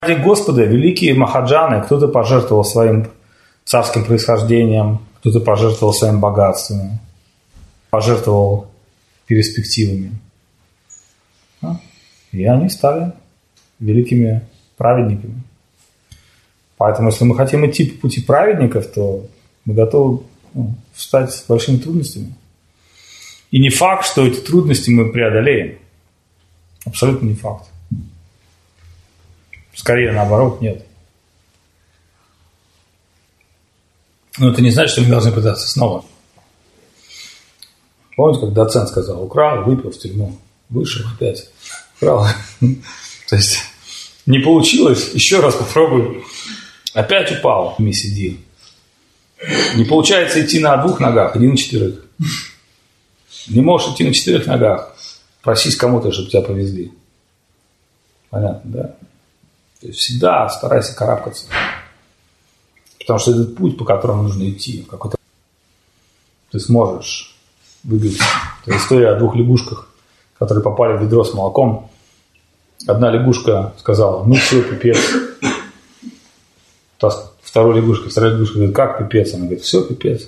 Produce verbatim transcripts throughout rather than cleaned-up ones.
Ради Господа великие махаджаны, кто-то пожертвовал своим царским происхождением, кто-то пожертвовал своими богатствами, пожертвовал перспективами. И они стали великими праведниками. Поэтому, если мы хотим идти по пути праведников, то мы готовы ну, встать с большими трудностями. И не факт, что эти трудности мы преодолеем. Абсолютно не факт. Скорее, наоборот, нет. Но это не значит, что мы должны пытаться снова. Помните, как доцент сказал, украл, выпил в тюрьму, вышел опять, украл. То есть не получилось, еще раз попробуй. Опять упал, не сиди. Не получается идти на двух ногах, иди на четырех. Не можешь идти на четырех ногах, просись кому-то, чтобы тебя повезли. Понятно, да? То есть всегда старайся карабкаться. Потому что этот путь, по которому нужно идти, какой-то ты сможешь выиграть. Это история о двух лягушках, которые попали в ведро с молоком. Одна лягушка сказала, ну все, пипец. Вторая лягушка, вторая лягушка говорит, как пипец? Она говорит, все, пипец.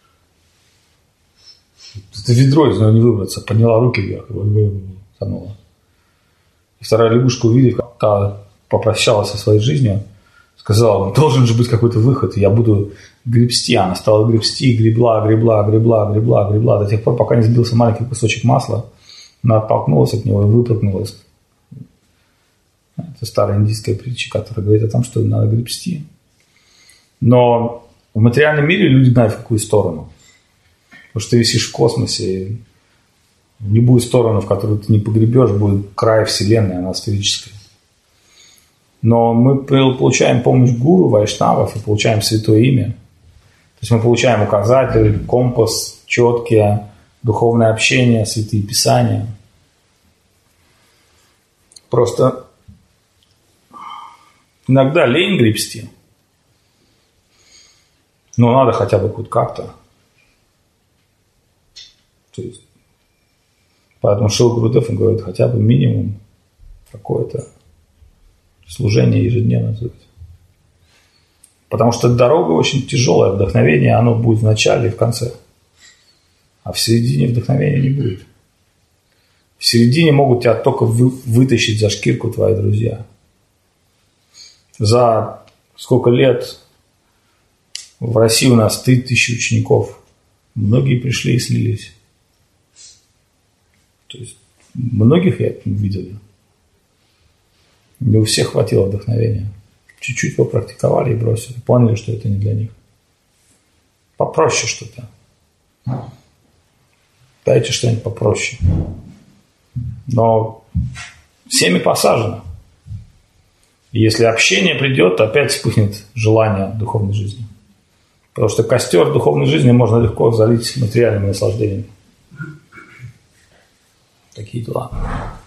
Это ведро, из него не выбраться. Подняла руки вверх, тонула. И вторая лягушка, увидев, как та попрощалась со своей жизнью, сказала, должен же быть какой-то выход, и я буду гребсти. Она стала гребсти, гребла, гребла, гребла, гребла, гребла, до тех пор, пока не сбился маленький кусочек масла. Она оттолкнулась от него и выпрыгнулась. Это старая индийская притча, которая говорит о том, что надо гребсти. Но в материальном мире люди знают, в какую сторону. Потому что ты висишь в космосе, и в любую сторону, в которую ты не погребешь, будет край Вселенной, она сферическая. Но мы получаем помощь гуру, вайшнавов и получаем святое имя. То есть мы получаем указатель, компас, четкие, духовное общение, святые писания. Просто иногда лень гребсти. Но надо хотя бы хоть как-то. То есть, поэтому Шрила Гурудев говорит, хотя бы минимум какое-то служение ежедневно делать. Потому что дорога очень тяжелая, вдохновение, оно будет в начале и в конце. А в середине вдохновения не будет. В середине могут тебя только вы, вытащить за шкирку твои друзья. За сколько лет в России у нас три тысячи учеников. Многие пришли и слились. То есть многих я видел. Не у всех хватило вдохновения. Чуть-чуть попрактиковали и бросили. Поняли, что это не для них. Попроще что-то. Дайте что-нибудь попроще. Но семя посажено. И если общение придет, то опять вспыхнет желание духовной жизни. Потому что костер духовной жизни можно легко залить материальными наслаждениями. Такие дела.